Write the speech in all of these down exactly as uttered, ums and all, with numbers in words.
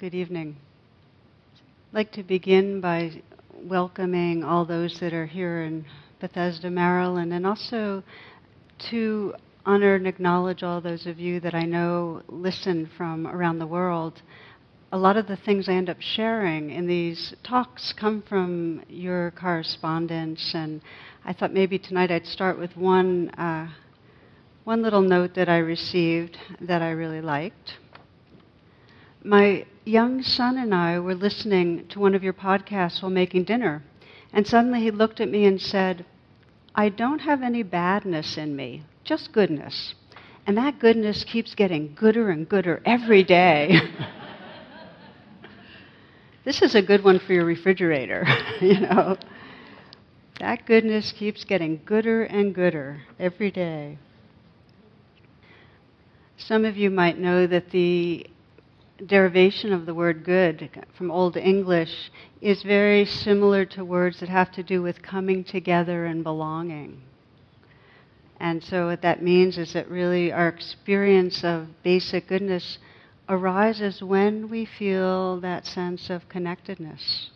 Good evening. I'd like to begin by welcoming all those that are here in Bethesda, Maryland, and also to honor and acknowledge all those of you that I know listen from around the world. A lot of the things I end up sharing in these talks come from your correspondence, and I thought maybe tonight I'd start with one, uh, one little note that I received that I really liked. My young son and I were listening to one of your podcasts while making dinner, and suddenly he looked at me and said, "I don't have any badness in me, just goodness. And that goodness keeps getting gooder and gooder every day." This is a good one for your refrigerator, you know. That goodness keeps getting gooder and gooder every day. Some of you might know that the derivation of the word good from Old English is very similar to words that have to do with coming together and belonging. And so what that means is that really our experience of basic goodness arises when we feel that sense of connectedness.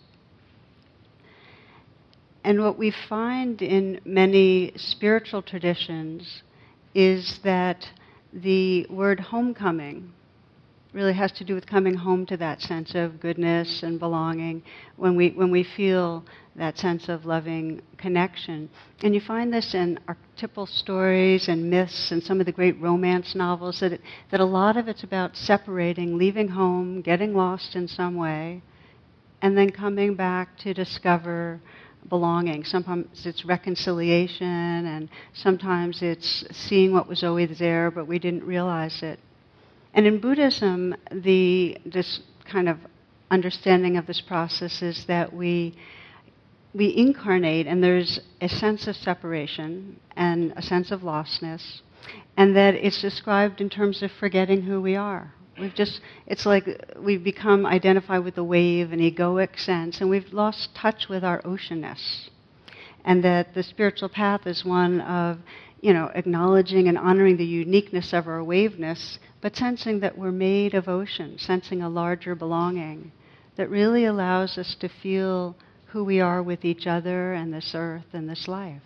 And what we find in many spiritual traditions is that the word homecoming really has to do with coming home to that sense of goodness and belonging when we when we feel that sense of loving connection. And you find this in archetypal stories and myths and some of the great romance novels, that it, that a lot of it's about separating, leaving home, getting lost in some way, and then coming back to discover belonging. Sometimes it's reconciliation, and sometimes it's seeing what was always there but we didn't realize it. And in Buddhism, the this kind of understanding of this process is that we we incarnate, and there's a sense of separation and a sense of lostness, and that it's described in terms of forgetting who we are. We've just, it's like we've become identified with the wave, an egoic sense, and we've lost touch with our oceanness. And that the spiritual path is one of, you know, acknowledging and honoring the uniqueness of our waveness, but sensing that we're made of ocean, sensing a larger belonging that really allows us to feel who we are with each other and this earth and this life.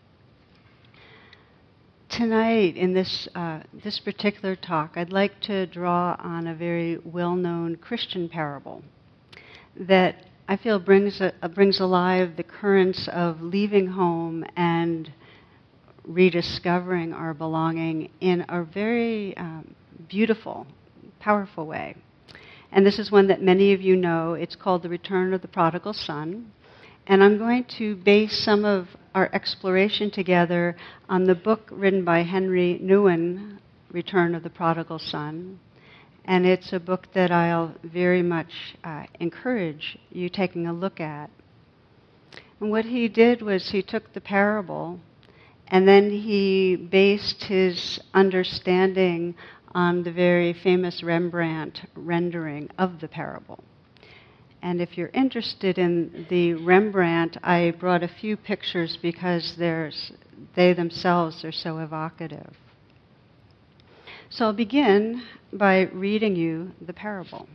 Tonight, in this uh, this particular talk, I'd like to draw on a very well-known Christian parable that I feel brings a, uh, brings alive the currents of leaving home and rediscovering our belonging in a very um, beautiful, powerful way. And this is one that many of you know. It's called The Return of the Prodigal Son. And I'm going to base some of our exploration together on the book written by Henry Nouwen, Return of the Prodigal Son. And it's a book that I'll very much uh, encourage you taking a look at. And what he did was he took the parable and then he based his understanding on the very famous Rembrandt rendering of the parable. And if you're interested in the Rembrandt, I brought a few pictures because there's, they themselves are so evocative. So I'll begin by reading you the parable.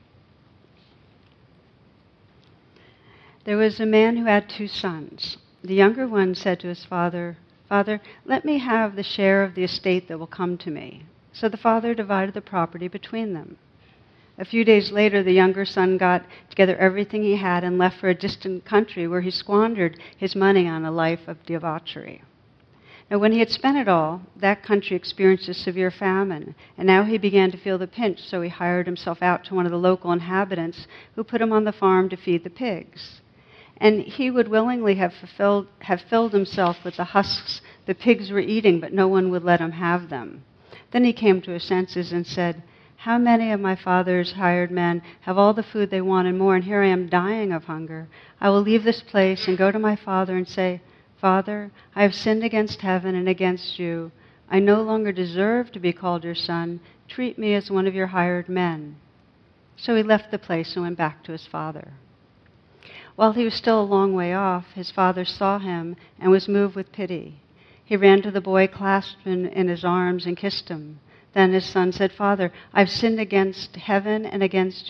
There was a man who had two sons. The younger one said to his father, "Father, let me have the share of the estate that will come to me." So the father divided the property between them. A few days later, the younger son got together everything he had and left for a distant country where he squandered his money on a life of debauchery. Now, when he had spent it all, that country experienced a severe famine, and now he began to feel the pinch, so he hired himself out to one of the local inhabitants who put him on the farm to feed the pigs. And he would willingly have fulfilled, have filled himself with the husks the pigs were eating, but no one would let him have them. Then he came to his senses and said, "How many of my father's hired men have all the food they want and more, and here I am dying of hunger? I will leave this place and go to my father and say, 'Father, I have sinned against heaven and against you. I no longer deserve to be called your son. Treat me as one of your hired men.' So he left the place and went back to his father. While he was still a long way off, his father saw him and was moved with pity. He ran to the boy, clasped him in his arms, and kissed him. Then his son said, 'Father, I've sinned against heaven and against you.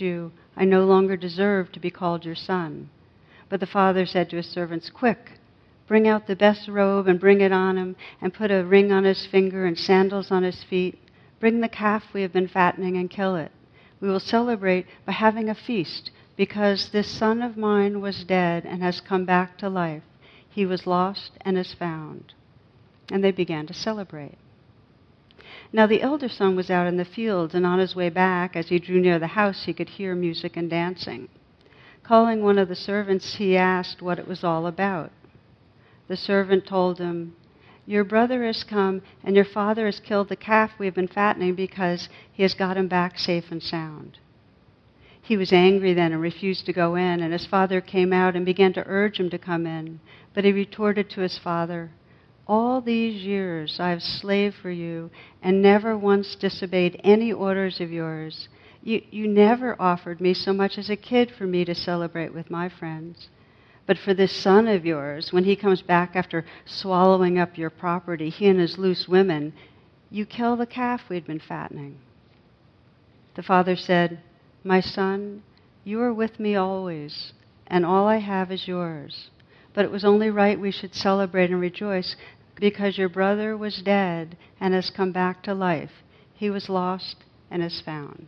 I no longer deserve to be called your son." But the father said to his servants, "Quick, bring out the best robe and bring it on him, and put a ring on his finger and sandals on his feet. Bring the calf we have been fattening and kill it. We will celebrate by having a feast, because this son of mine was dead and has come back to life. He was lost and is found." And they began to celebrate. Now the elder son was out in the fields, and on his way back, as he drew near the house, he could hear music and dancing. Calling one of the servants, he asked what it was all about. The servant told him, "Your brother has come, and your father has killed the calf we have been fattening because he has got him back safe and sound." He was angry then and refused to go in, and his father came out and began to urge him to come in. But he retorted to his father, "All these years I have slaved for you and never once disobeyed any orders of yours. You, you never offered me so much as a kid for me to celebrate with my friends. But for this son of yours, when he comes back after swallowing up your property, he and his loose women, you kill the calf we'd been fattening." The father said, "My son, you are with me always, and all I have is yours. But it was only right we should celebrate and rejoice, because your brother was dead and has come back to life. He was lost and is found."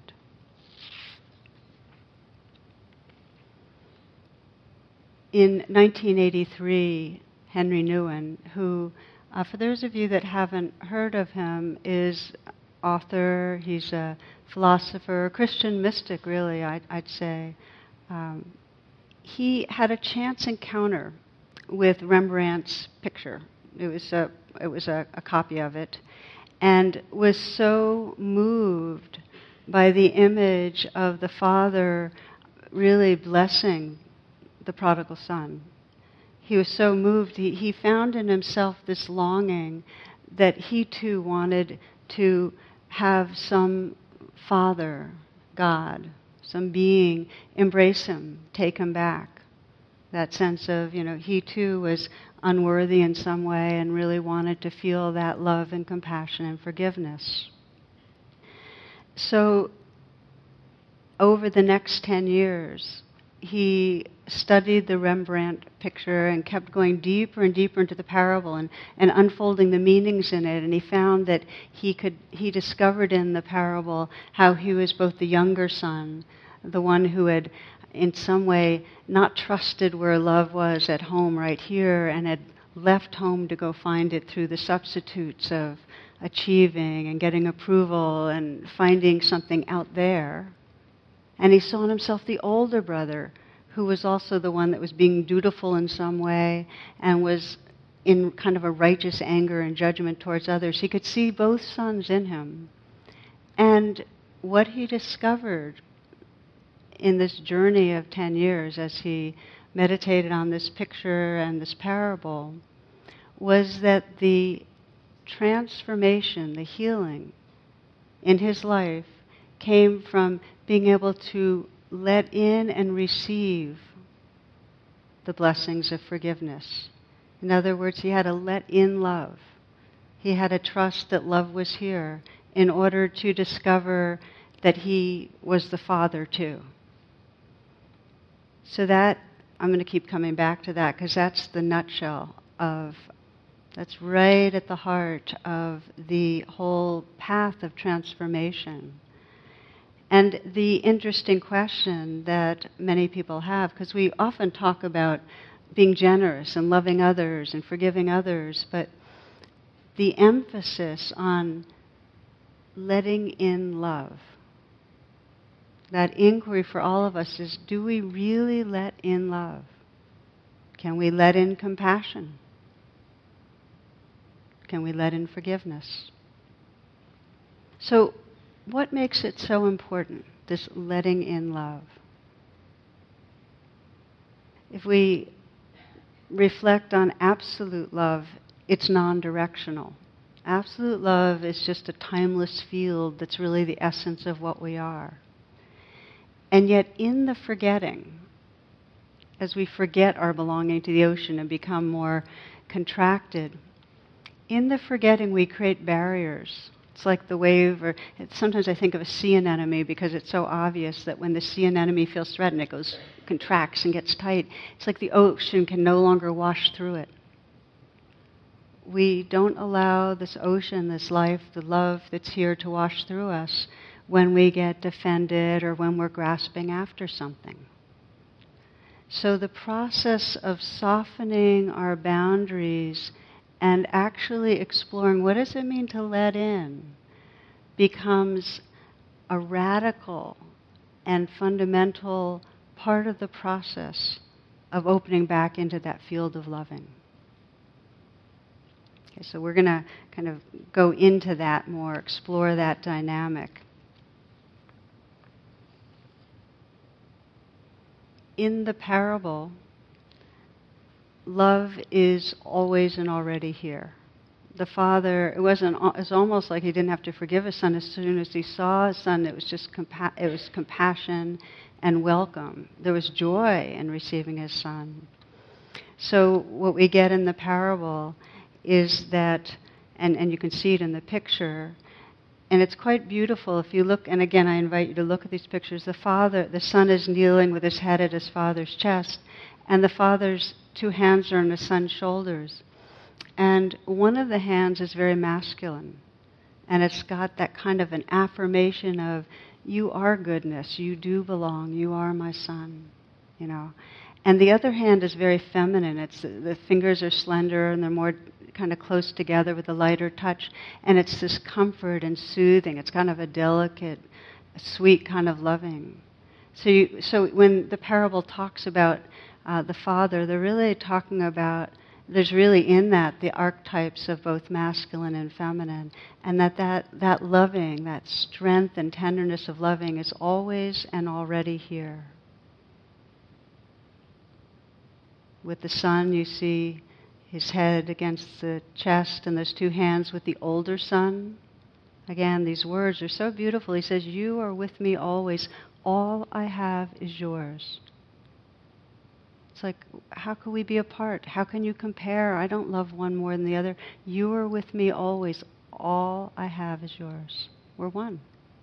In nineteen eighty-three, Henry Nouwen, who, uh, for those of you that haven't heard of him, is author, he's a philosopher, a Christian mystic, really, I'd, I'd say. Um, he had a chance encounter with Rembrandt's picture. It was a, it was a, a copy of it, and was so moved by the image of the father really blessing the prodigal son. He was so moved, he, he found in himself this longing that he too wanted to have some father, God, some being, embrace him, take him back. That sense of, you know, he too was unworthy in some way and really wanted to feel that love and compassion and forgiveness. So over the next ten years, he studied the Rembrandt picture and kept going deeper and deeper into the parable and, and unfolding the meanings in it. And he found that he could he discovered in the parable how he was both the younger son, the one who had in some way not trusted where love was at home right here and had left home to go find it through the substitutes of achieving and getting approval and finding something out there. And he saw in himself the older brother, who was also the one that was being dutiful in some way and was in kind of a righteous anger and judgment towards others. He could see both sons in him. And what he discovered in this journey of ten years as he meditated on this picture and this parable was that the transformation, the healing in his life came from being able to let in and receive the blessings of forgiveness. In other words, he had to let in love. He had to trust that love was here in order to discover that he was the father too. So that, I'm going to keep coming back to that because that's the nutshell of, that's right at the heart of the whole path of transformation. And the interesting question that many people have, because we often talk about being generous and loving others and forgiving others, but the emphasis on letting in love, that inquiry for all of us is, do we really let in love? Can we let in compassion? Can we let in forgiveness? So, what makes it so important, this letting in love? If we reflect on absolute love, it's non-directional. Absolute love is just a timeless field that's really the essence of what we are. And yet in the forgetting, as we forget our belonging to the ocean and become more contracted, in the forgetting we create barriers It's like the wave, or it's, sometimes I think of a sea anemone because it's so obvious that when the sea anemone feels threatened, it goes, contracts and gets tight. It's like the ocean can no longer wash through it. We don't allow this ocean, this life, the love that's here to wash through us when we get defended or when we're grasping after something. So the process of softening our boundaries and actually exploring what does it mean to let in becomes a radical and fundamental part of the process of opening back into that field of loving. Okay, so we're going to kind of go into that more, explore that dynamic. In the parable, love is always and already here. The father, it wasn't. It's almost like he didn't have to forgive his son. As soon as he saw his son, it was just compa- it was compassion and welcome. There was joy in receiving his son. So what we get in the parable is that, and, and you can see it in the picture, and it's quite beautiful if you look, and again I invite you to look at these pictures. The father, the son is kneeling with his head at his father's chest, and the father's two hands are on his son's shoulders. And one of the hands is very masculine, and it's got that kind of an affirmation of, you are goodness, you do belong, you are my son, you know. And the other hand is very feminine. It's the fingers are slender and they're more kind of close together with a lighter touch. And it's this comfort and soothing. It's kind of a delicate, sweet kind of loving. So, you, so when the parable talks about uh, the father, they're really talking about, there's really in that the archetypes of both masculine and feminine. And that, that that loving, that strength and tenderness of loving is always and already here. With the son, you see his head against the chest and those two hands with the older son. Again, these words are so beautiful. He says, you are with me always. All I have is yours. It's like, how can we be apart? How can you compare? I don't love one more than the other. You are with me always. All I have is yours. We're one.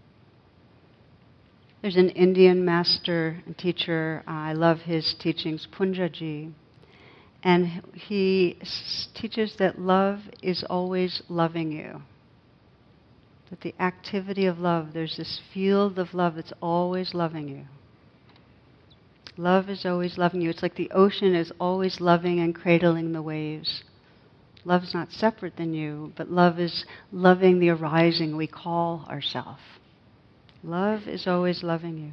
There's an Indian master and teacher. Uh, I love his teachings, Punjaji. And he s- teaches that love is always loving you. That the activity of love, there's this field of love that's always loving you. Love is always loving you. It's like the ocean is always loving and cradling the waves. Love's not separate than you, but love is loving the arising we call ourselves. Love is always loving you.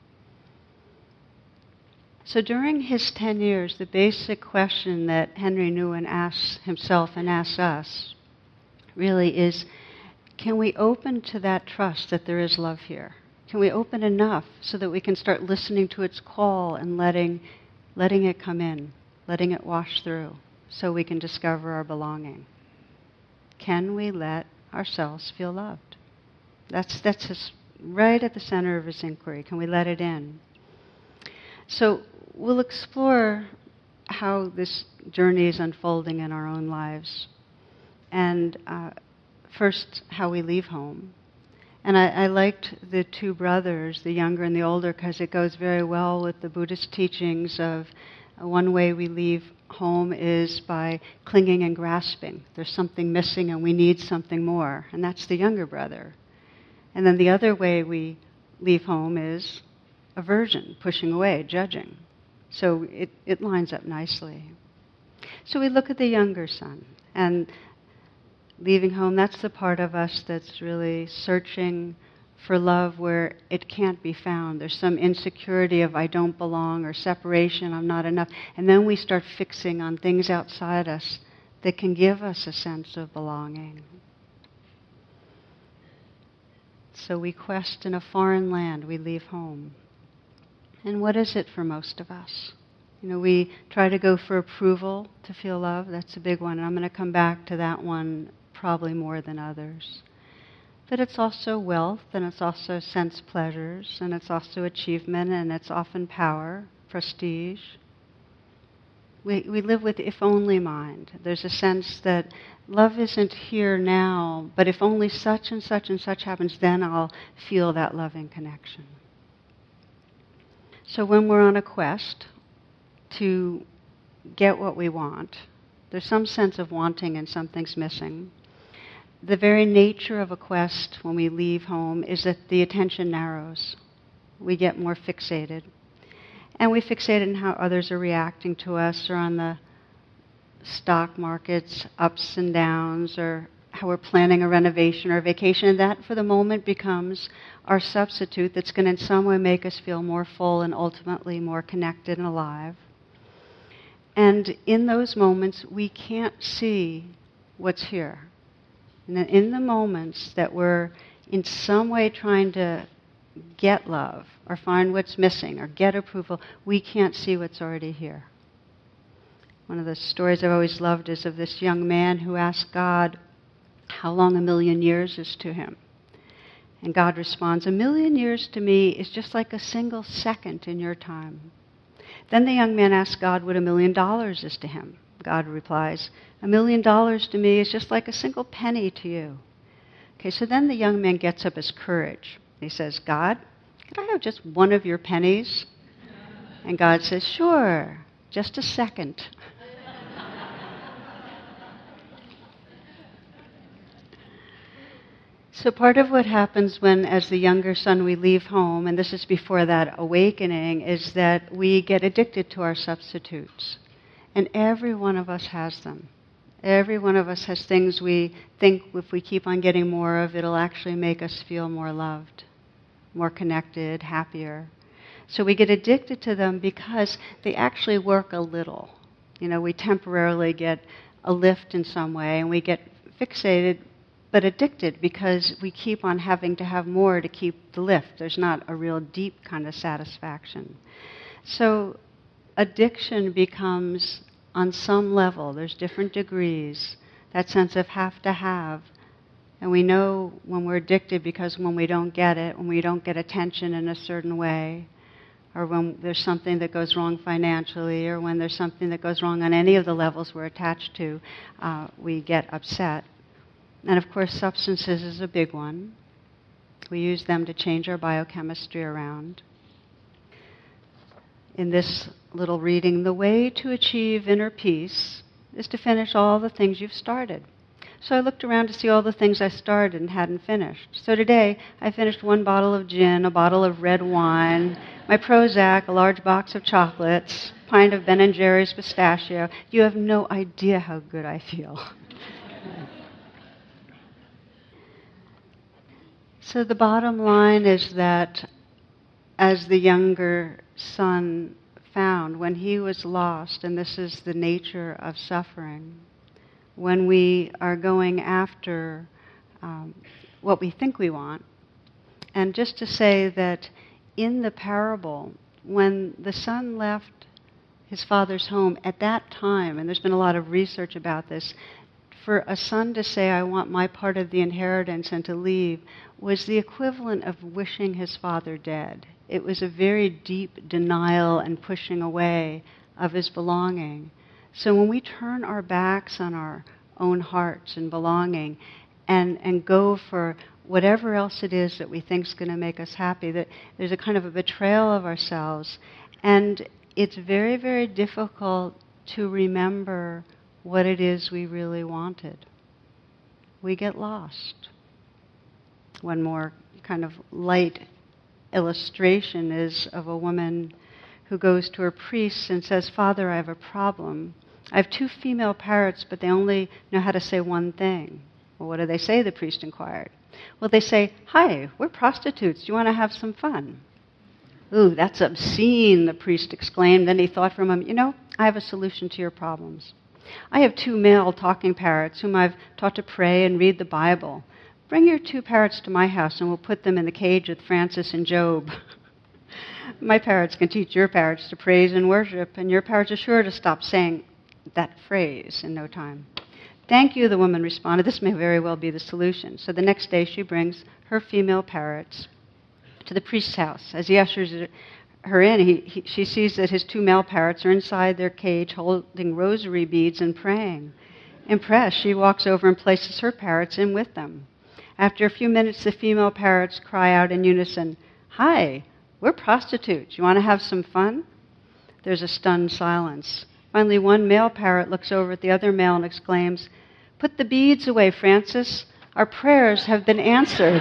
So during his ten years, the basic question that Henry Nouwen asks himself and asks us really is, can we open to that trust that there is love here? Can we open enough so that we can start listening to its call and letting, letting it come in, letting it wash through, so we can discover our belonging? Can we let ourselves feel loved? That's, that's his, right at the center of his inquiry. Can we let it in? So we'll explore how this journey is unfolding in our own lives. And uh, first, how we leave home. And I, I liked the two brothers, the younger and the older, because it goes very well with the Buddhist teachings of uh, one way we leave home is by clinging and grasping. There's something missing and we need something more. And that's the younger brother. And then the other way we leave home is aversion, pushing away, judging. So it, it lines up nicely. So we look at the younger son, and leaving home, that's the part of us that's really searching for love where it can't be found. There's some insecurity of I don't belong or separation, I'm not enough. And then we start fixing on things outside us that can give us a sense of belonging. So we quest in a foreign land, we leave home. And what is it for most of us? You know, we try to go for approval to feel love. That's a big one. And I'm going to come back to that one probably more than others. But it's also wealth, and it's also sense pleasures, and it's also achievement, and it's often power, prestige. We, we live with if-only mind. There's a sense that love isn't here now, but if only such and such and such happens, then I'll feel that loving connection. So when we're on a quest to get what we want, there's some sense of wanting and something's missing. The very nature of a quest when we leave home is that the attention narrows. We get more fixated. And we fixate on how others are reacting to us, or on the stock market's ups and downs, or how we're planning a renovation or a vacation. And that, for the moment, becomes our substitute that's going to in some way make us feel more full and ultimately more connected and alive. And in those moments, we can't see what's here. And in the moments that we're in some way trying to get love, or find what's missing, or get approval, we can't see what's already here. One of the stories I've always loved is of this young man who asked God how long a million years is to him. And God responds, "A million years to me is just like a single second in your time." Then the young man asks God what a million dollars is to him. God replies, "A million dollars to me is just like a single penny to you." Okay, so then the young man gets up his courage. He says, "God, could I have just one of your pennies?" And God says, "Sure, just a second." So part of what happens when, as the younger son, we leave home, and this is before that awakening, is that we get addicted to our substitutes. And every one of us has them. Every one of us has things we think if we keep on getting more of, it'll actually make us feel more loved, more connected, happier. So we get addicted to them because they actually work a little. You know, we temporarily get a lift in some way, and we get fixated but addicted because we keep on having to have more to keep the lift. There's not a real deep kind of satisfaction. So addiction becomes, on some level, there's different degrees, that sense of have to have. And we know when we're addicted because when we don't get it, when we don't get attention in a certain way, or when there's something that goes wrong financially, or when there's something that goes wrong on any of the levels we're attached to, uh, we get upset. And of course, substances is a big one. We use them to change our biochemistry around. In this little reading, the way to achieve inner peace is to finish all the things you've started. So I looked around to see all the things I started and hadn't finished. So today, I finished one bottle of gin, a bottle of red wine, my Prozac, a large box of chocolates, a pint of Ben and Jerry's pistachio. You have no idea how good I feel. So the bottom line is that as the younger son found, when he was lost, and this is the nature of suffering, when we are going after um, what we think we want. And just to say that in the parable, when the son left his father's home at that time, and there's been a lot of research about this, for a son to say, "I want my part of the inheritance," and to leave, was the equivalent of wishing his father dead. It was a very deep denial and pushing away of his belonging. So when we turn our backs on our own hearts and belonging and, and go for whatever else it is that we think is going to make us happy, that there's a kind of a betrayal of ourselves. And it's very, very difficult to remember what it is we really wanted. We get lost. One more kind of light illustration is of a woman who goes to her priest and says, "Father, I have a problem. I have two female parrots, but they only know how to say one thing." "Well, what do they say?" the priest inquired. "Well, they say, 'Hi, we're prostitutes. Do you want to have some fun?'" "Ooh, that's obscene," the priest exclaimed. Then he thought for a moment, "You know, I have a solution to your problems. I have two male talking parrots whom I've taught to pray and read the Bible. Bring your two parrots to my house and we'll put them in the cage with Francis and Job. My parrots can teach your parrots to praise and worship, and your parrots are sure to stop saying that phrase in no time." "Thank you," the woman responded. "This may very well be the solution." So the next day she brings her female parrots to the priest's house. As he ushers her in, he, he, she sees that his two male parrots are inside their cage holding rosary beads and praying. Impressed, she walks over and places her parrots in with them. After a few minutes, the female parrots cry out in unison, "Hi, we're prostitutes. You want to have some fun?" There's a stunned silence. Finally, one male parrot looks over at the other male and exclaims, "Put the beads away, Francis. Our prayers have been answered."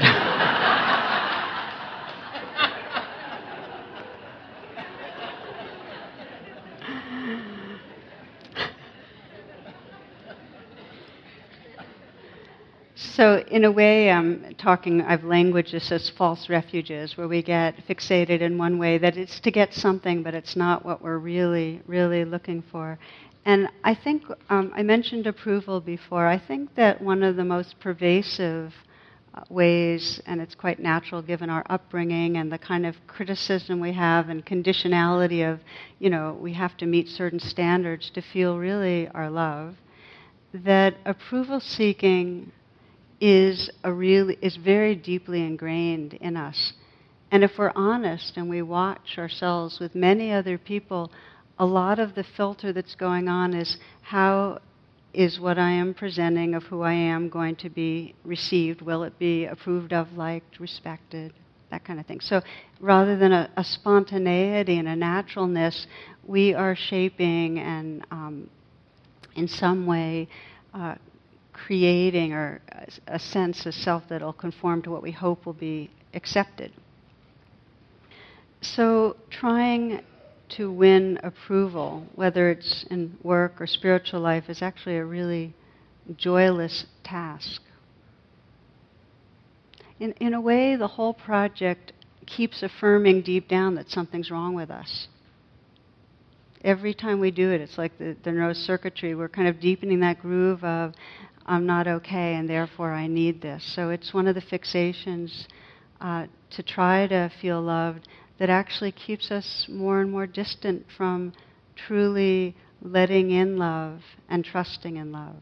So in a way, I'm talking, I've languaged this as false refuges, where we get fixated in one way, that it's to get something, but it's not what we're really, really looking for. And I think, um, I mentioned approval before. I think that one of the most pervasive uh, ways, and it's quite natural given our upbringing and the kind of criticism we have and conditionality of, you know, we have to meet certain standards to feel really our love, that approval seeking is a really is very deeply ingrained in us. And if we're honest and we watch ourselves with many other people, a lot of the filter that's going on is how is what I am presenting of who I am going to be received? Will it be approved of, liked, respected? That kind of thing. So rather than a, a spontaneity and a naturalness, we are shaping and um, in some way uh, creating or a sense of self that will conform to what we hope will be accepted. So trying to win approval, whether it's in work or spiritual life, is actually a really joyless task. In, in a way, the whole project keeps affirming deep down that something's wrong with us. Every time we do it, it's like the, the neurocircuitry. We're kind of deepening that groove of, I'm not okay, and therefore I need this. So it's one of the fixations uh, to try to feel loved that actually keeps us more and more distant from truly letting in love and trusting in love.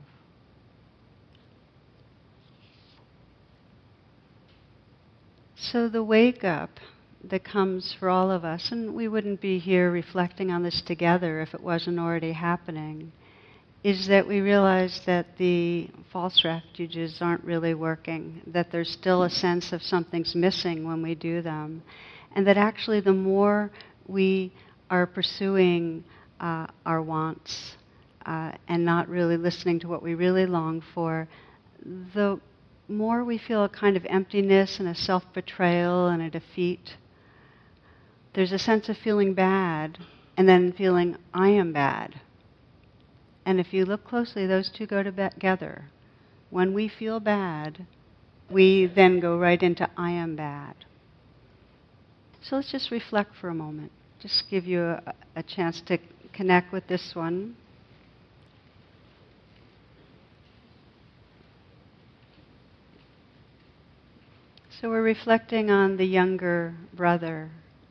So the wake up that comes for all of us, and we wouldn't be here reflecting on this together if it wasn't already happening, is that we realize that the false refuges aren't really working, that there's still a sense of something's missing when we do them, and that actually the more we are pursuing uh, our wants uh, and not really listening to what we really long for, the more we feel a kind of emptiness and a self-betrayal and a defeat. There's a sense of feeling bad and then feeling, I am bad. And if you look closely, those two go together. When we feel bad, we then go right into I am bad. So let's just reflect for a moment. Just give you a, a chance to connect with this one. So we're reflecting on the younger brother.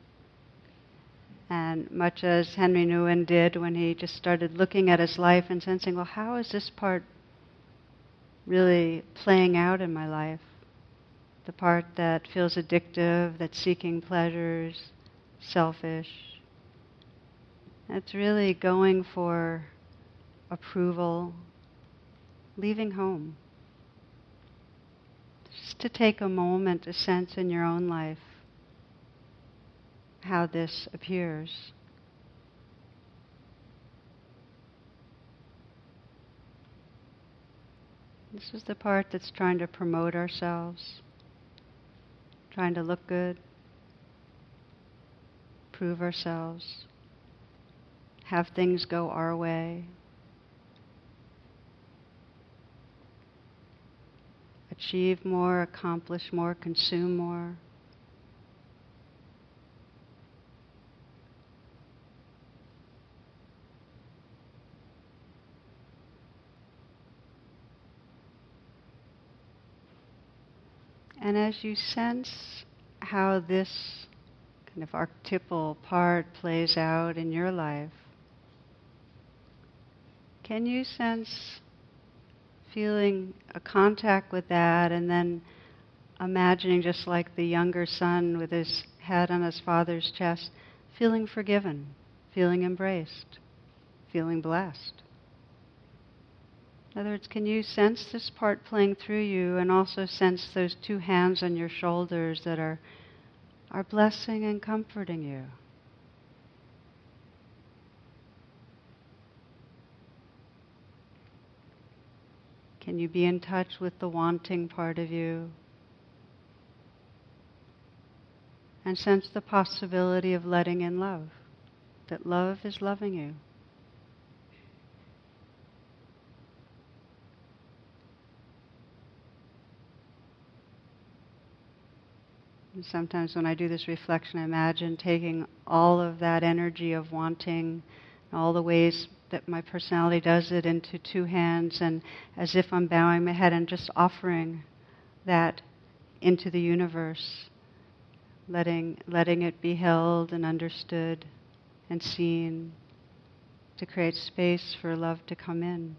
And much as Henry Nouwen did when he just started looking at his life and sensing, well, how is this part really playing out in my life? The part that feels addictive, that's seeking pleasures, selfish. It's really going for approval, leaving home. Just to take a moment to sense in your own life how this appears. This is the part that's trying to promote ourselves, trying to look good, prove ourselves, have things go our way, achieve more, accomplish more, consume more. And as you sense how this kind of archetypal part plays out in your life, can you sense feeling a contact with that and then imagining just like the younger son with his head on his father's chest, feeling forgiven, feeling embraced, feeling blessed. In other words, can you sense this part playing through you and also sense those two hands on your shoulders that are, are blessing and comforting you? Can you be in touch with the wanting part of you and sense the possibility of letting in love, that love is loving you? And sometimes when I do this reflection, I imagine taking all of that energy of wanting, all the ways that my personality does it, into two hands, and as if I'm bowing my head and just offering that into the universe, letting letting it be held and understood and seen, to create space for love to come in.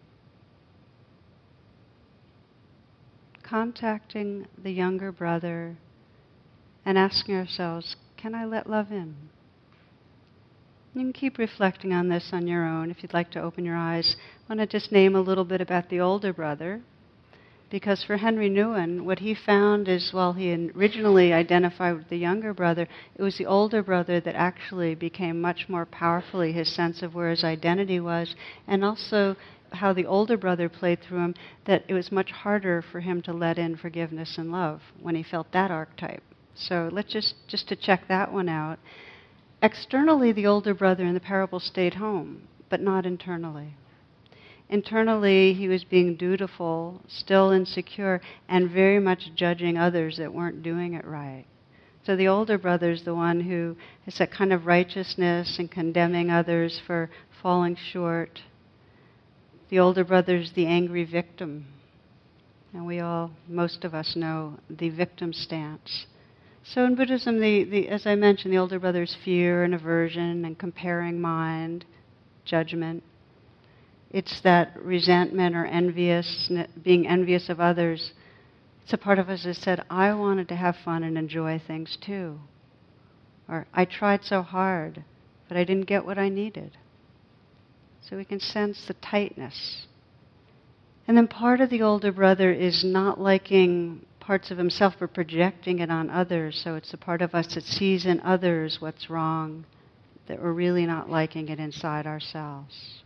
Contacting the younger brother and asking ourselves, can I let love in? You can keep reflecting on this on your own. If you'd like to open your eyes, I want to just name a little bit about the older brother, because for Henry Nouwen, what he found is, while he originally identified with the younger brother, it was the older brother that actually became much more powerfully his sense of where his identity was, and also how the older brother played through him, that it was much harder for him to let in forgiveness and love when he felt that archetype. So let's just, just to check that one out. Externally, the older brother in the parable stayed home, but not internally. Internally, he was being dutiful, still insecure, and very much judging others that weren't doing it right. So the older brother is the one who has that kind of righteousness and condemning others for falling short. The older brother is the angry victim. And we all, most of us, know the victim stance. So in Buddhism, the, the, as I mentioned, the older brother is fear and aversion and comparing mind, judgment. It's that resentment or envious, being envious of others. It's a part of us that said, I wanted to have fun and enjoy things too. Or I tried so hard, but I didn't get what I needed. So we can sense the tightness. And then part of the older brother is not liking parts of himself, but projecting it on others. So it's the part of us that sees in others what's wrong, that we're really not liking it inside ourselves.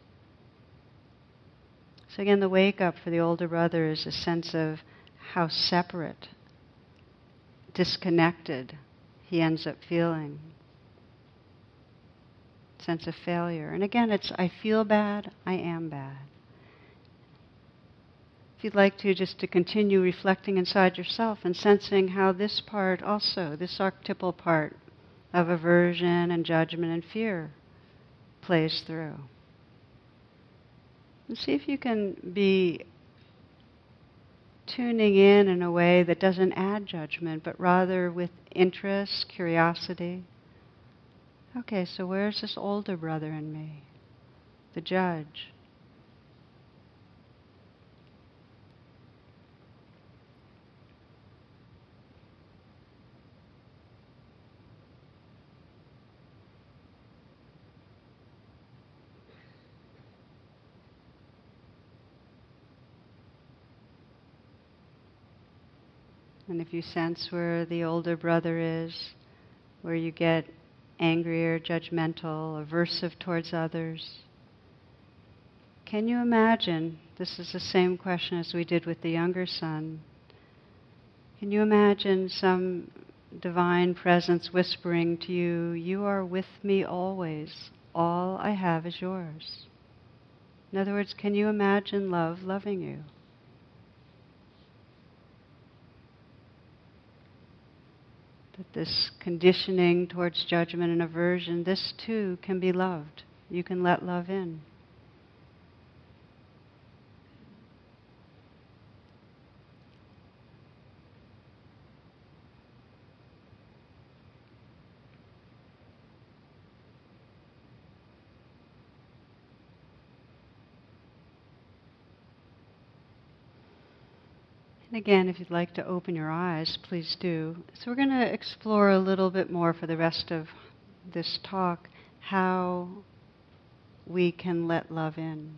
So again, the wake-up for the older brother is a sense of how separate, disconnected he ends up feeling. Sense of failure. And again, it's I feel bad, I am bad. If you'd like to, just to continue reflecting inside yourself and sensing how this part also, this archetypal part of aversion and judgment and fear plays through. And see if you can be tuning in in a way that doesn't add judgment, but rather with interest, curiosity. Okay, so where's this older brother in me? The judge. And if you sense where the older brother is, where you get angrier, judgmental, aversive towards others, can you imagine, this is the same question as we did with the younger son, can you imagine some divine presence whispering to you, you are with me always, all I have is yours? In other words, can you imagine love loving you? That this conditioning towards judgment and aversion, this too can be loved. You can let love in. And again, if you'd like to open your eyes, please do. So we're going to explore a little bit more for the rest of this talk how we can let love in.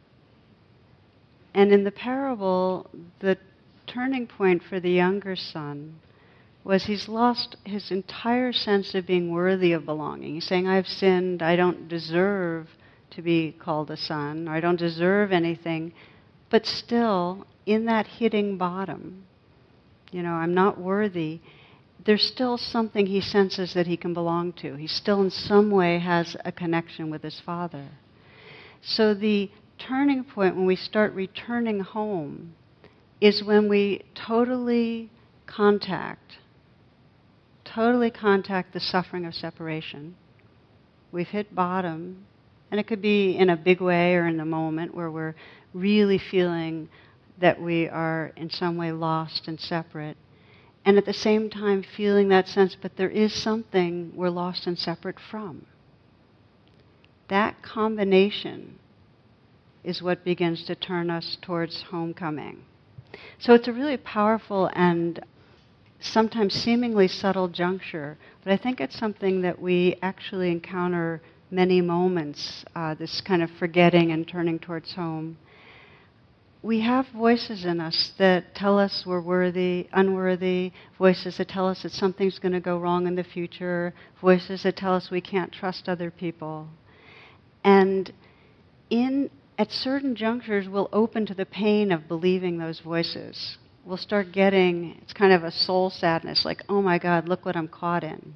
And in the parable, the turning point for the younger son was he's lost his entire sense of being worthy of belonging. He's saying, I've sinned, I don't deserve to be called a son, or I don't deserve anything. But still, in that hitting bottom, you know, I'm not worthy, there's still something he senses that he can belong to. He still in some way has a connection with his father. So the turning point when we start returning home is when we totally contact, totally contact the suffering of separation. We've hit bottom, and it could be in a big way or in the moment where we're really feeling that we are in some way lost and separate. And at the same time feeling that sense, but there is something we're lost and separate from. That combination is what begins to turn us towards homecoming. So it's a really powerful and sometimes seemingly subtle juncture, but I think it's something that we actually encounter many moments, uh, this kind of forgetting and turning towards home. We have voices in us that tell us we're worthy, unworthy, voices that tell us that something's going to go wrong in the future, voices that tell us we can't trust other people. And in at certain junctures, we'll open to the pain of believing those voices. We'll start getting, it's kind of a soul sadness, like, oh my God, look what I'm caught in.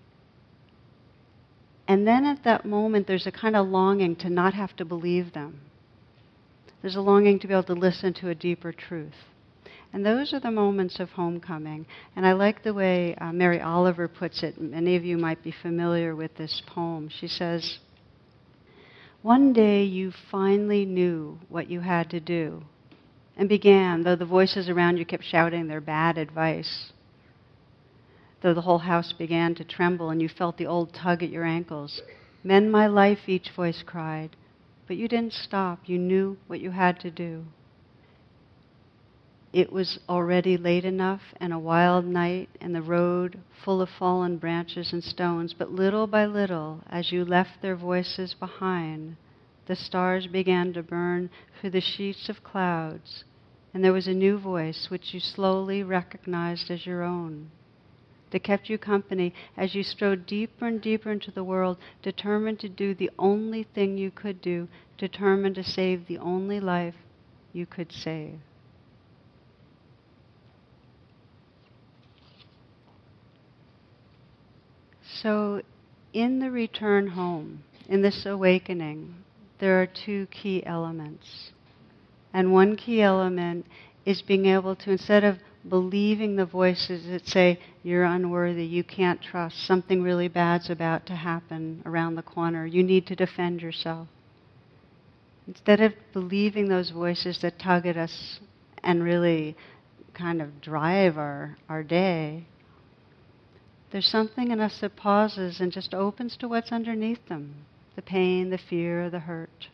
And then at that moment, there's a kind of longing to not have to believe them. There's a longing to be able to listen to a deeper truth. And those are the moments of homecoming. And I like the way uh, Mary Oliver puts it. Many of you might be familiar with this poem. She says, one day you finally knew what you had to do and began, though the voices around you kept shouting their bad advice, though the whole house began to tremble and you felt the old tug at your ankles. Mend my life, each voice cried. But you didn't stop. You knew what you had to do. It was already late enough and a wild night and the road full of fallen branches and stones. But little by little, as you left their voices behind, the stars began to burn through the sheets of clouds, and there was a new voice which you slowly recognized as your own, that kept you company as you strode deeper and deeper into the world, determined to do the only thing you could do, determined to save the only life you could save. So in the return home, in this awakening, there are two key elements. And one key element is being able to, instead of believing the voices that say, you're unworthy, you can't trust, something really bad's about to happen around the corner, you need to defend yourself. Instead of believing those voices that tug at us and really kind of drive our, our day, there's something in us that pauses and just opens to what's underneath them, the pain, the fear, the hurt.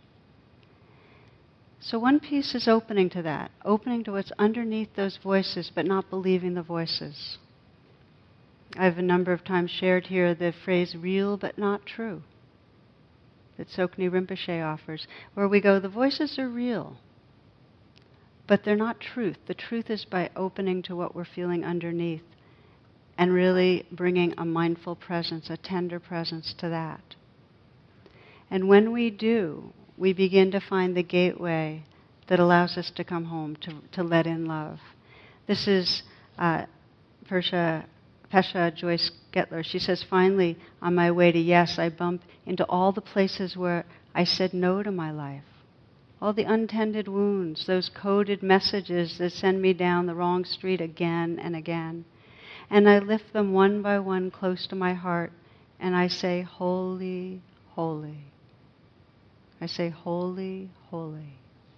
So one piece is opening to that, opening to what's underneath those voices, but not believing the voices. I've a number of times shared here the phrase real but not true that Tsoknyi Rinpoche offers, where we go, the voices are real, but they're not truth. The truth is by opening to what we're feeling underneath and really bringing a mindful presence, a tender presence to that. And when we do, we begin to find the gateway that allows us to come home, to, to let in love. This is uh, Persha, Pesha Joyce Getler. She says, finally, on my way to yes, I bump into all the places where I said no to my life. All the untended wounds, those coded messages that send me down the wrong street again and again. And I lift them one by one close to my heart, and I say, holy, holy. I say, holy, holy.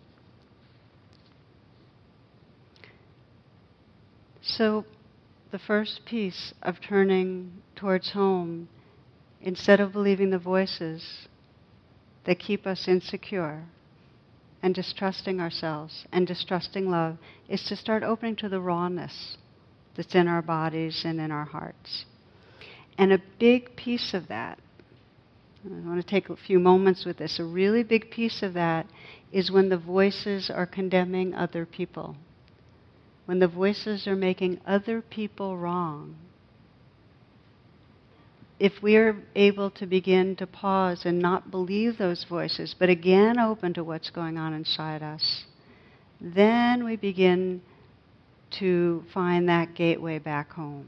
So the first piece of turning towards home, instead of believing the voices that keep us insecure and distrusting ourselves and distrusting love, is to start opening to the rawness that's in our bodies and in our hearts. And a big piece of that I want to take a few moments with this. A really big piece of that is when the voices are condemning other people. When the voices are making other people wrong. If we're able to begin to pause and not believe those voices, but again open to what's going on inside us, then we begin to find that gateway back home.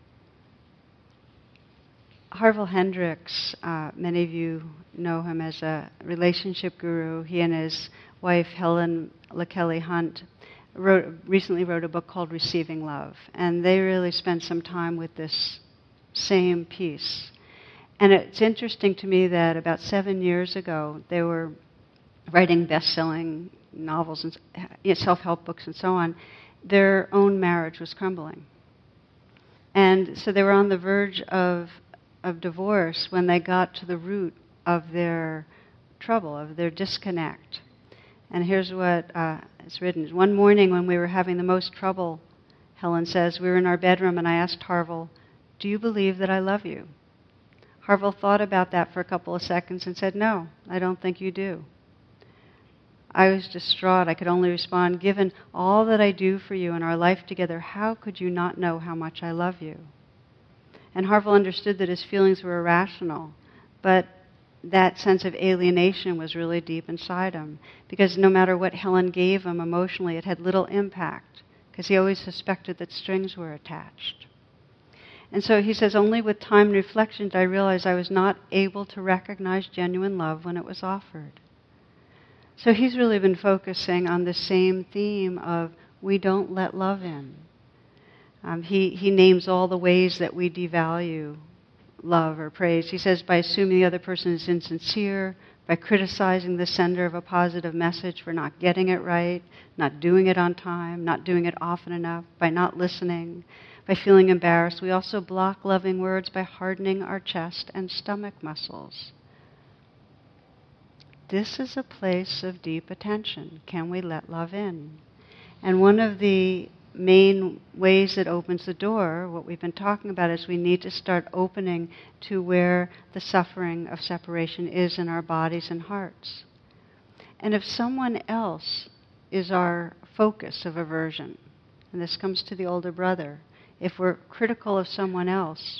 Harville Hendricks, uh, many of you know him as a relationship guru. He and his wife, Helen LaKelly Hunt, wrote, recently wrote a book called Receiving Love. And they really spent some time with this same piece. And it's interesting to me that about seven years ago, they were writing best-selling novels and you know, self-help books and so on. Their own marriage was crumbling. And so they were on the verge of of divorce when they got to the root of their trouble, of their disconnect. And here's what uh, is written. One morning when we were having the most trouble, Helen says, we were in our bedroom and I asked Harville, do you believe that I love you? Harville thought about that for a couple of seconds and said, no, I don't think you do. I was distraught. I could only respond, given all that I do for you in our life together, how could you not know how much I love you? And Harville understood that his feelings were irrational, but that sense of alienation was really deep inside him, because no matter what Helen gave him emotionally, it had little impact, because he always suspected that strings were attached. And so he says, only with time and reflection did I realize I was not able to recognize genuine love when it was offered. So he's really been focusing on the same theme of we don't let love in. Um, he, he names all the ways that we devalue love or praise. He says by assuming the other person is insincere, by criticizing the sender of a positive message for not getting it right, not doing it on time, not doing it often enough, by not listening, by feeling embarrassed. We also block loving words by hardening our chest and stomach muscles. This is a place of deep attention. Can we let love in? And one of the main ways that opens the door, what we've been talking about, is we need to start opening to where the suffering of separation is in our bodies and hearts. And if someone else is our focus of aversion, and this comes to the older brother, if we're critical of someone else,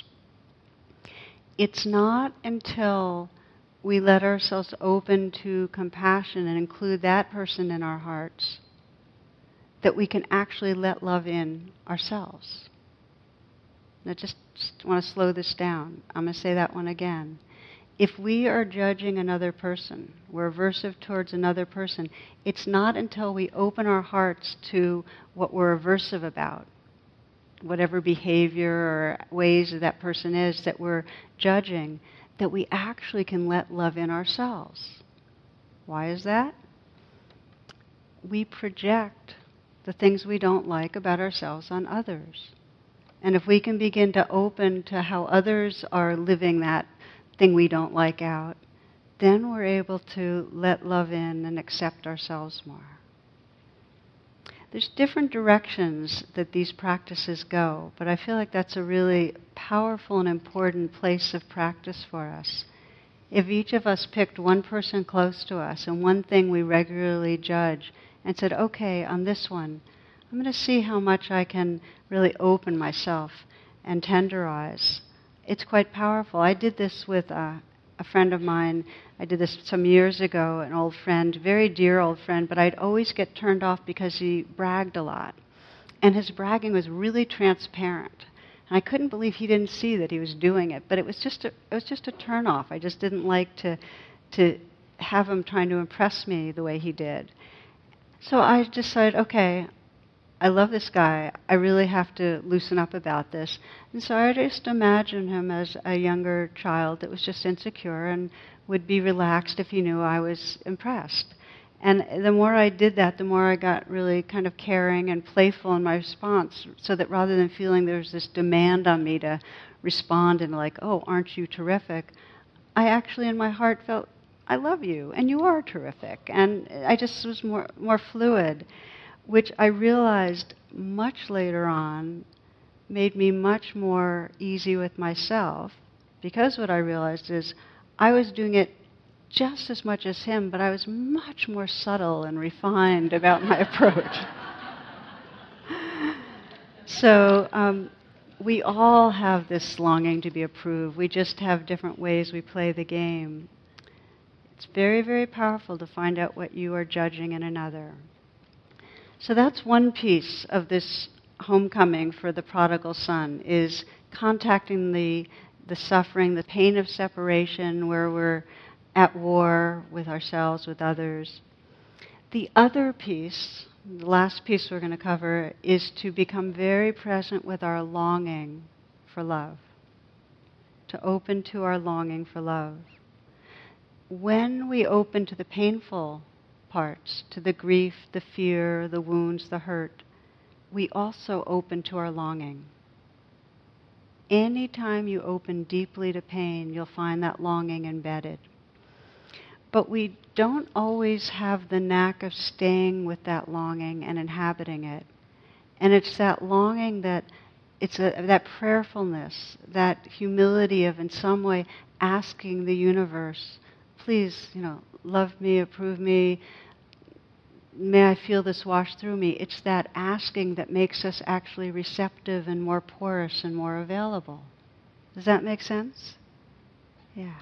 it's not until we let ourselves open to compassion and include that person in our hearts that we can actually let love in ourselves. Now just, just want to slow this down. I'm going to say that one again. If we are judging another person, we're aversive towards another person, it's not until we open our hearts to what we're aversive about, whatever behavior or ways that person is that we're judging, that we actually can let love in ourselves. Why is that? We project the things we don't like about ourselves on others. And if we can begin to open to how others are living that thing we don't like out, then we're able to let love in and accept ourselves more. There's different directions that these practices go, but I feel like that's a really powerful and important place of practice for us. If each of us picked one person close to us and one thing we regularly judge and said, okay, on this one, I'm going to see how much I can really open myself and tenderize. It's quite powerful. I did this with uh, a friend of mine. I did this some years ago, an old friend, very dear old friend, but I'd always get turned off because he bragged a lot. And his bragging was really transparent. And I couldn't believe he didn't see that he was doing it, but it was just a, it was just a turn off. I just didn't like to to have him trying to impress me the way he did. So I decided, okay, I love this guy. I really have to loosen up about this. And so I just imagined him as a younger child that was just insecure and would be relaxed if he knew I was impressed. And the more I did that, the more I got really kind of caring and playful in my response, so that rather than feeling there's this demand on me to respond and like, oh, aren't you terrific, I actually in my heart felt, I love you, and you are terrific. And I just was more more fluid, which I realized much later on made me much more easy with myself, because what I realized is I was doing it just as much as him, but I was much more subtle and refined about my approach. So um, we all have this longing to be approved. We just have different ways we play the game. It's very, very powerful to find out what you are judging in another. So that's one piece of this homecoming for the prodigal son, is contacting the the suffering, the pain of separation, where we're at war with ourselves, with others. The other piece, the last piece we're going to cover, is to become very present with our longing for love, to open to our longing for love. When we open to the painful parts, to the grief, the fear, the wounds, the hurt, we also open to our longing. Anytime you open deeply to pain, you'll find that longing embedded. But we don't always have the knack of staying with that longing and inhabiting it. And it's that longing that, it's a, that prayerfulness, that humility of in some way asking the universe, please, you know, love me, approve me, may I feel this wash through me. It's that asking that makes us actually receptive and more porous and more available. Does that make sense? Yeah.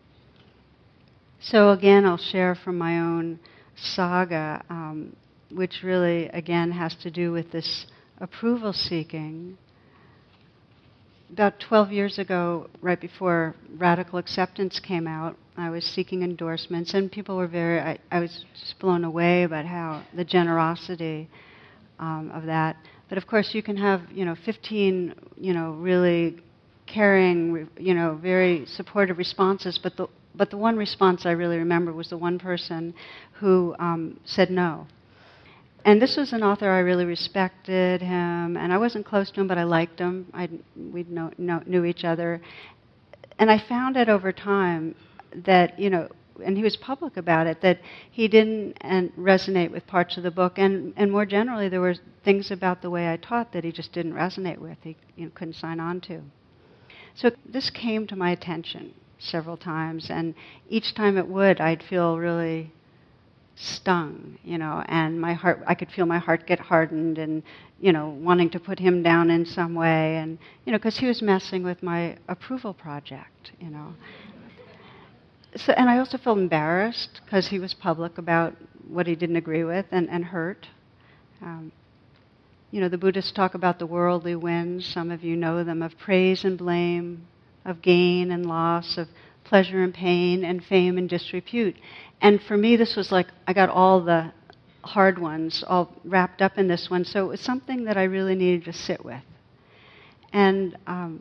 So again, I'll share from my own saga, um, which really, again, has to do with this approval seeking. About twelve years ago, right before Radical Acceptance came out, I was seeking endorsements, and people were very, I, I was just blown away about how, the generosity um, of that. But of course, you can have, you know, fifteen, you know, really caring, you know, very supportive responses, but the, but the one response I really remember was the one person who um, said no. And this was an author I really respected him, and I wasn't close to him, but I liked him. I we know, know, knew each other, and I found out over time that, you know, and he was public about it, that he didn't and resonate with parts of the book, and and more generally, there were things about the way I taught that he just didn't resonate with. He, you know, couldn't sign on to. So this came to my attention several times, and each time it would, I'd feel really stung, you know, and my heart, I could feel my heart get hardened and, you know, wanting to put him down in some way, and, you know, because he was messing with my approval project, you know. So, and I also felt embarrassed because he was public about what he didn't agree with, and, and hurt. Um, you know, the Buddhists talk about the worldly winds, some of you know them, of praise and blame, of gain and loss, of pleasure and pain, and fame and disrepute. And for me, this was like, I got all the hard ones all wrapped up in this one, so it was something that I really needed to sit with. And um,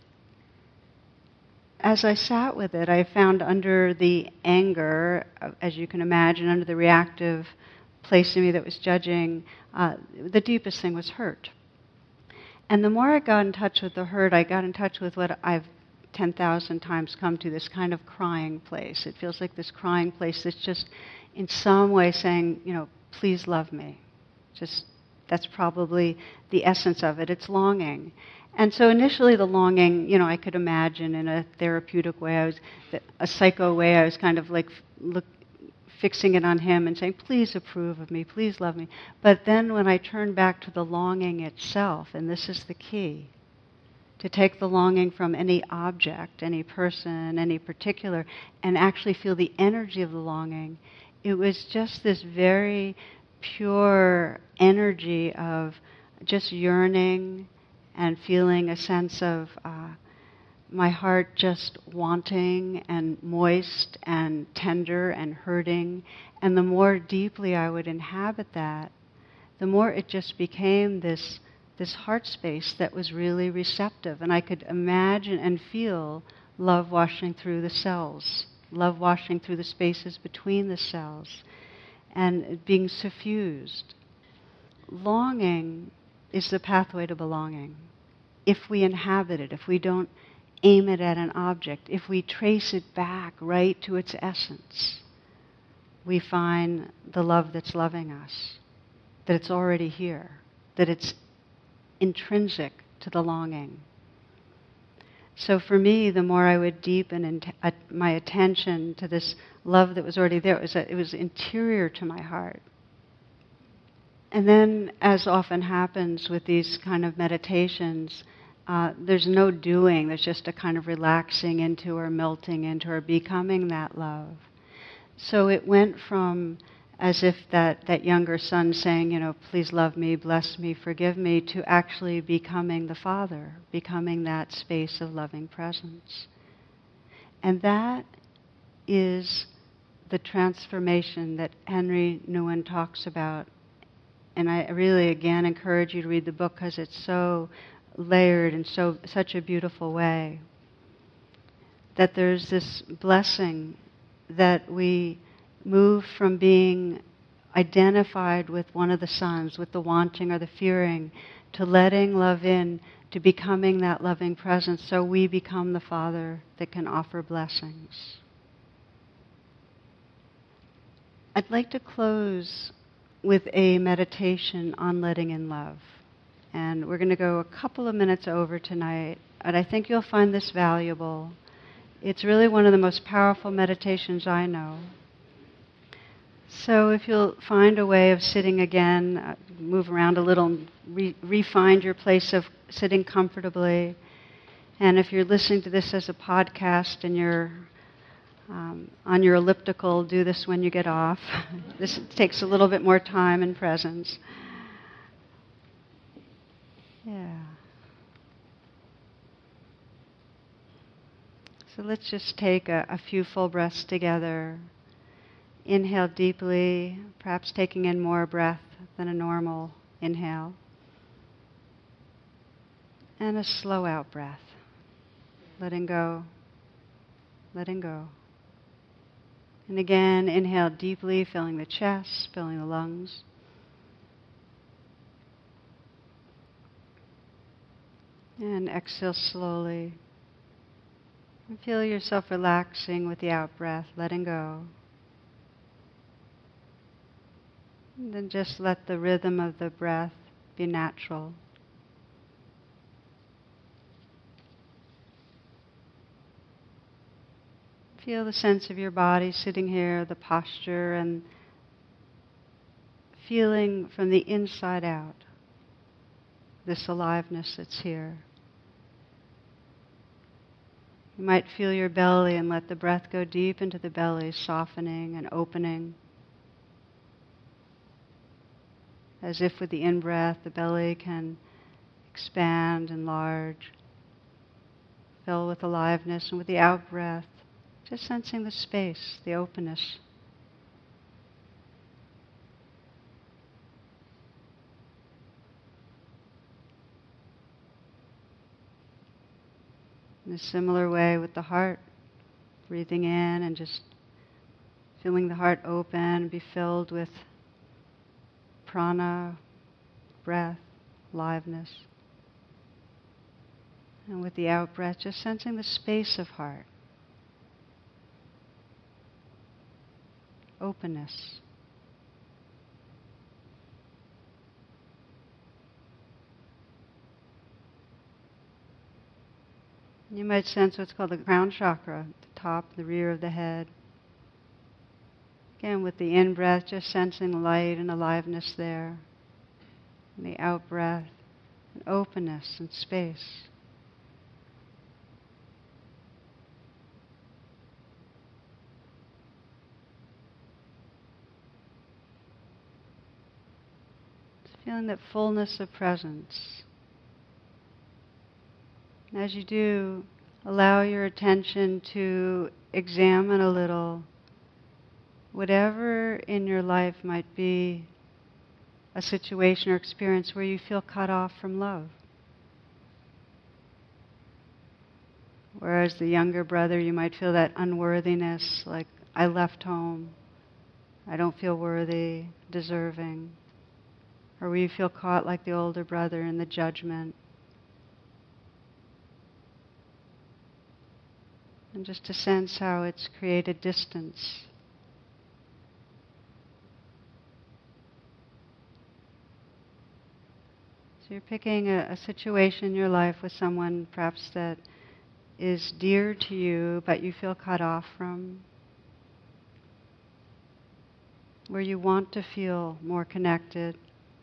as I sat with it, I found under the anger, as you can imagine, under the reactive place in me that was judging, uh, the deepest thing was hurt. And the more I got in touch with the hurt, I got in touch with what I've ten thousand times come to, this kind of crying place. It feels like this crying place that's just in some way saying, you know, please love me. Just, that's probably the essence of it. It's longing. And so initially the longing, you know, I could imagine in a therapeutic way, I was, a psycho way, I was kind of like look, fixing it on him and saying, please approve of me, please love me. But then when I turned back to the longing itself, and this is the key, to take the longing from any object, any person, any particular, and actually feel the energy of the longing, it was just this very pure energy of just yearning and feeling a sense of uh, my heart just wanting and moist and tender and hurting. And the more deeply I would inhabit that, the more it just became this this heart space that was really receptive. And I could imagine and feel love washing through the cells, love washing through the spaces between the cells, and being suffused. Longing is the pathway to belonging. If we inhabit it, if we don't aim it at an object, if we trace it back right to its essence, we find the love that's loving us, that it's already here, that it's intrinsic to the longing. So for me, the more I would deepen in t- at my attention to this love that was already there, it was, a, it was interior to my heart. And then, as often happens with these kind of meditations, uh, there's no doing, there's just a kind of relaxing into or melting into or becoming that love. So it went from as if that, that younger son saying, you know, please love me, bless me, forgive me, to actually becoming the Father, becoming that space of loving presence. And that is the transformation that Henry Nouwen talks about. And I really, again, encourage you to read the book because it's so layered in so such a beautiful way. That there's this blessing that we move from being identified with one of the sons, with the wanting or the fearing, to letting love in, to becoming that loving presence, so we become the Father that can offer blessings. I'd like to close with a meditation on letting in love. And we're going to go a couple of minutes over tonight, and I think you'll find this valuable. It's really one of the most powerful meditations I know. So if you'll find a way of sitting again, uh, move around a little, and re- re-find your place of sitting comfortably. And if you're listening to this as a podcast and you're um, on your elliptical, do this when you get off. This takes a little bit more time and presence. Yeah. So let's just take a, a few full breaths together. Inhale deeply, perhaps taking in more breath than a normal inhale. And a slow out breath. Letting go, letting go. And again, inhale deeply, filling the chest, filling the lungs. And exhale slowly. And feel yourself relaxing with the out breath, letting go. And then just let the rhythm of the breath be natural. Feel the sense of your body sitting here, the posture, and feeling from the inside out this aliveness that's here. You might feel your belly and let the breath go deep into the belly, softening and opening. As if with the in-breath, the belly can expand, enlarge, fill with aliveness, and with the out-breath, just sensing the space, the openness. In a similar way with the heart, breathing in and just feeling the heart open, be filled with prana, breath, aliveness. And with the out-breath, just sensing the space of heart. Openness. You might sense what's called the crown chakra, the top, the rear of the head. Again, with the in-breath, just sensing light and aliveness there. And the out-breath, and openness and space. Feeling that fullness of presence. And as you do, allow your attention to examine a little whatever in your life might be a situation or experience where you feel cut off from love. Whereas the younger brother, you might feel that unworthiness, like, I left home, I don't feel worthy, deserving. Or where you feel caught like the older brother in the judgment. And just to sense how it's created distance. So you're picking a, a situation in your life with someone perhaps that is dear to you but you feel cut off from, where you want to feel more connected,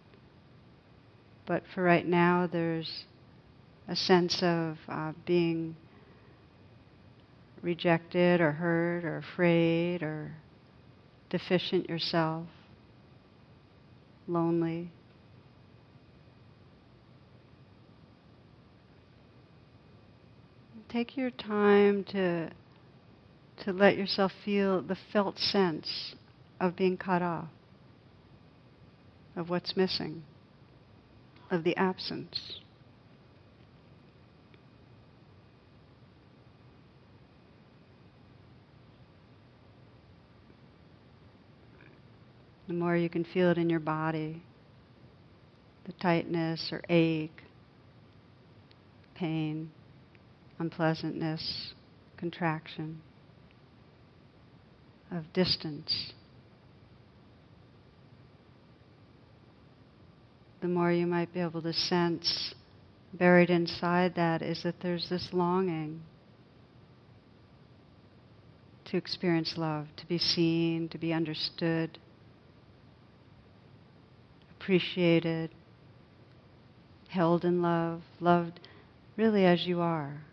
but for right now there's a sense of uh, being rejected or hurt or afraid or deficient yourself, lonely. Take your time to to let yourself feel the felt sense of being cut off, of what's missing, of the absence. The more you can feel it in your body, the tightness or ache, pain, unpleasantness, contraction, of distance, the more you might be able to sense buried inside that is that there's this longing to experience love, to be seen, to be understood, appreciated, held in love, loved really as you are.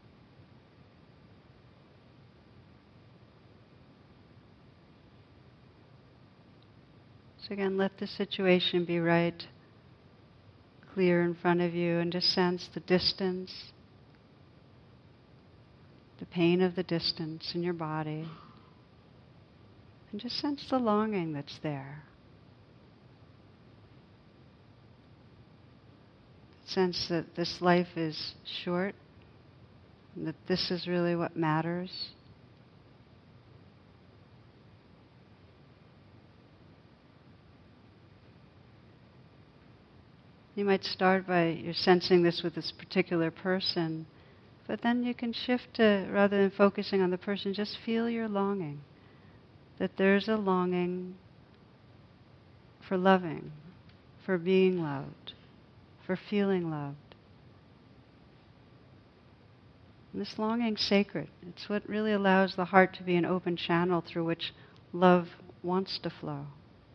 So again, let the situation be right clear in front of you and just sense the distance, the pain of the distance in your body, and just sense the longing that's there. Sense that this life is short, and that this is really what matters. You might start by you're sensing this with this particular person, but then you can shift to, rather than focusing on the person, just feel your longing. That there's a longing for loving, for being loved, for feeling loved. And this longing's sacred. It's what really allows the heart to be an open channel through which love wants to flow.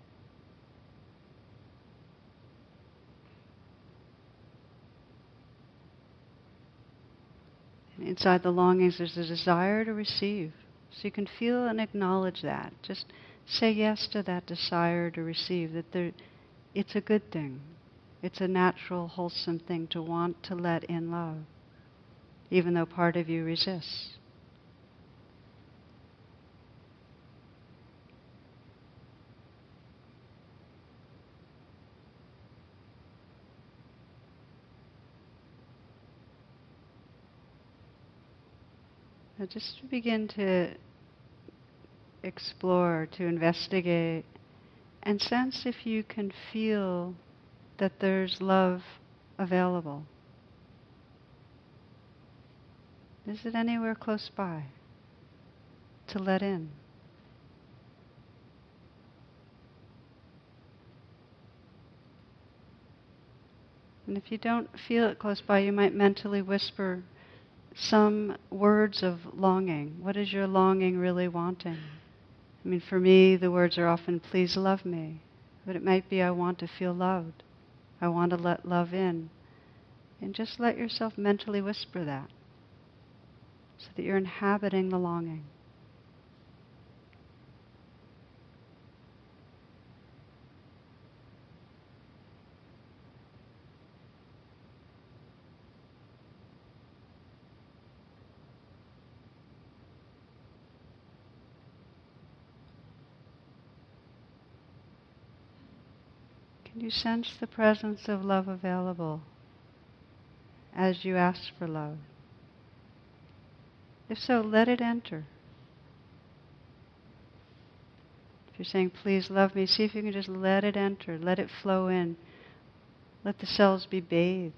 And inside the longings there's a desire to receive. So you can feel and acknowledge that. Just say yes to that desire to receive, that there, it's a good thing. It's a natural, wholesome thing to want to let in love, even though part of you resists. Now just to begin to explore, to investigate, and sense if you can feel that there's love available. Is it anywhere close by to let in? And if you don't feel it close by, you might mentally whisper some words of longing. What is your longing really wanting? I mean, for me, the words are often, please love me. But it might be, I want to feel loved. I want to let love in. And just let yourself mentally whisper that, so that you're inhabiting the longing. Can you sense the presence of love available as you ask for love? If so, let it enter. If you're saying, please love me, see if you can just let it enter, let it flow in. Let the cells be bathed.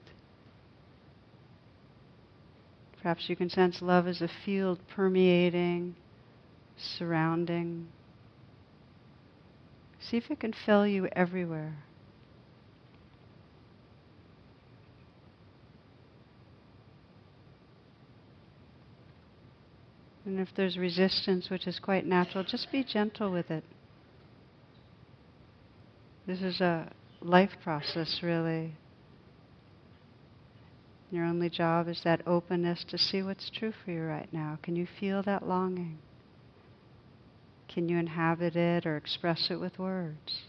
Perhaps you can sense love as a field permeating, surrounding. See if it can fill you everywhere. And if there's resistance, which is quite natural, just be gentle with it. This is a life process, really. Your only job is that openness to see what's true for you right now. Can you feel that longing? Can you inhabit it or express it with words?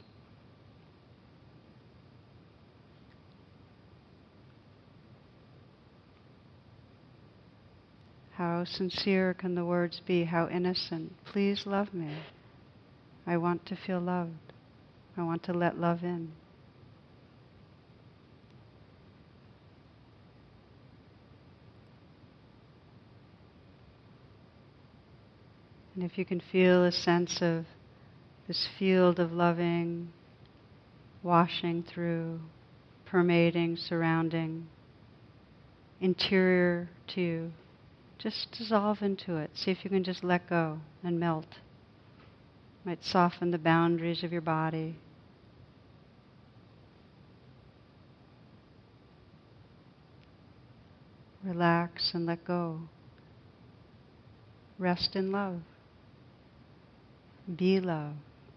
How sincere can the words be? How innocent? Please love me. I want to feel loved. I want to let love in. And if you can feel a sense of this field of loving washing through, permeating, surrounding, interior to you, just dissolve into it. See if you can just let go and melt. Might soften the boundaries of your body. Relax and let go. Rest in love. Be love.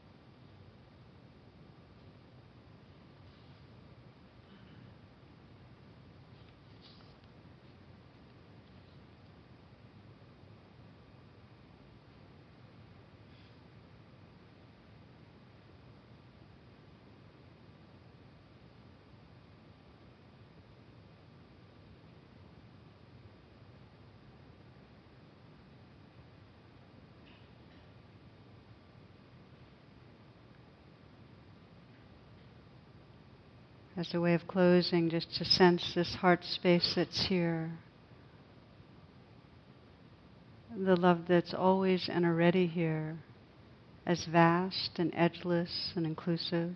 As a way of closing, just to sense this heart space that's here. The love that's always and already here, as vast and edgeless and inclusive.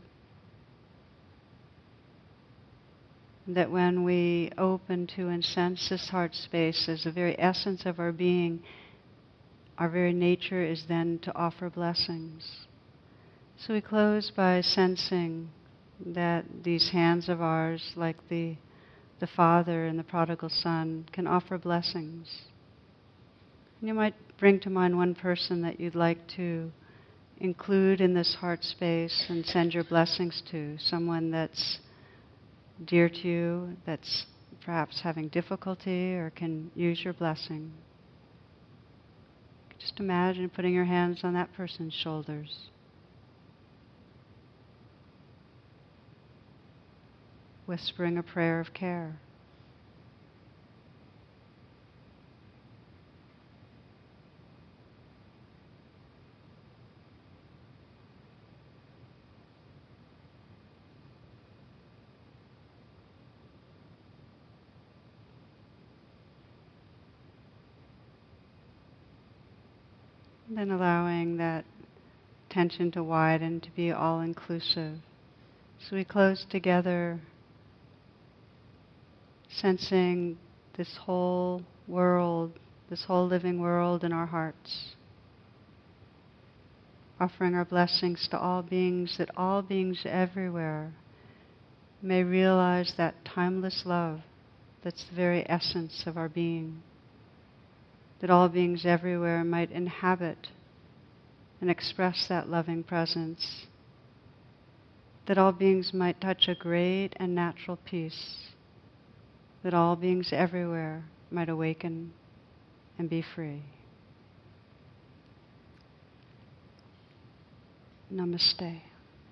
That when we open to and sense this heart space as the very essence of our being, our very nature is then to offer blessings. So we close by sensing that these hands of ours, like the, the Father and the prodigal Son, can offer blessings. And you might bring to mind one person that you'd like to include in this heart space and send your blessings to, someone that's dear to you, that's perhaps having difficulty or can use your blessing. Just imagine putting your hands on that person's shoulders. Whispering a prayer of care. And then allowing that tension to widen, to be all-inclusive. So we close together, sensing this whole world, this whole living world in our hearts. Offering our blessings to all beings, that all beings everywhere may realize that timeless love that's the very essence of our being. That all beings everywhere might inhabit and express that loving presence. That all beings might touch a great and natural peace. That all beings everywhere might awaken and be free. Namaste.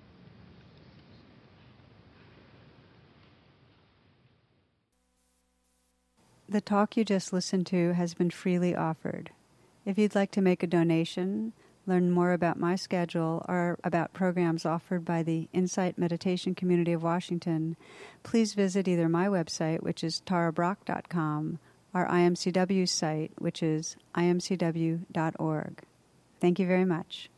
The talk you just listened to has been freely offered. If you'd like to make a donation, learn more about my schedule, or about programs offered by the Insight Meditation Community of Washington, please visit either my website, which is tara brach dot com, or I M C W's site, which is I M C W dot org. Thank you very much.